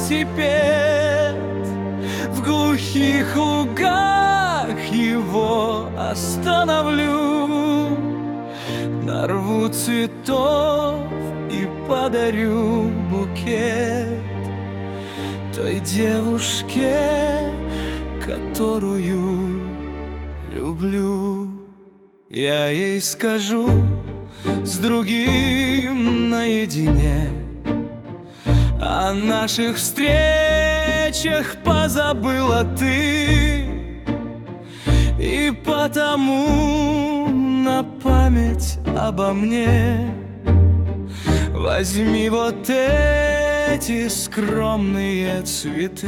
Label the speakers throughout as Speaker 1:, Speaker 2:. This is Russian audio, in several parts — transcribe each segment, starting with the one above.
Speaker 1: велосипед. В глухих лугах его остановлю, нарву цветов и подарю букет той девушке, которую люблю. Я ей скажу с другим наедине о наших встречах позабыла ты, и потому на память обо мне возьми вот эти скромные цветы.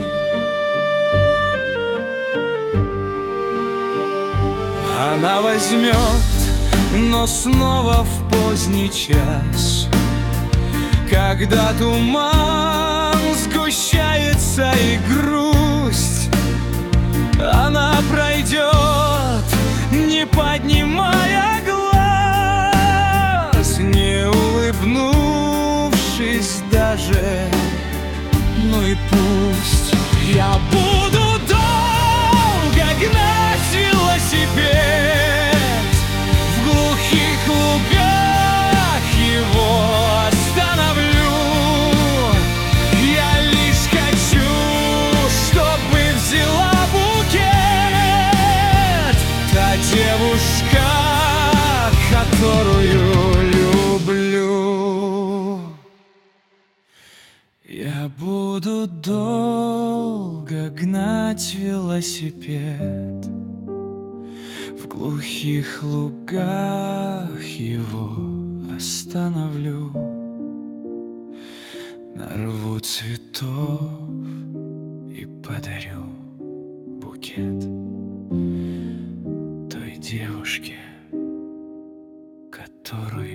Speaker 1: Она возьмет, но снова в поздний час, когда туман сгущается и грусть, она пройдет, не поднимая глаз, не улыбнувшись даже. Ну и пусть. Я буду долго гнать велосипед, в глухих лугах его остановлю. Я лишь хочу, чтобы взяла букет та девушка, которую люблю. Я буду долго гнать велосипед, в глухих лугах его остановлю, нарву цветов и подарю букет той девушке, которую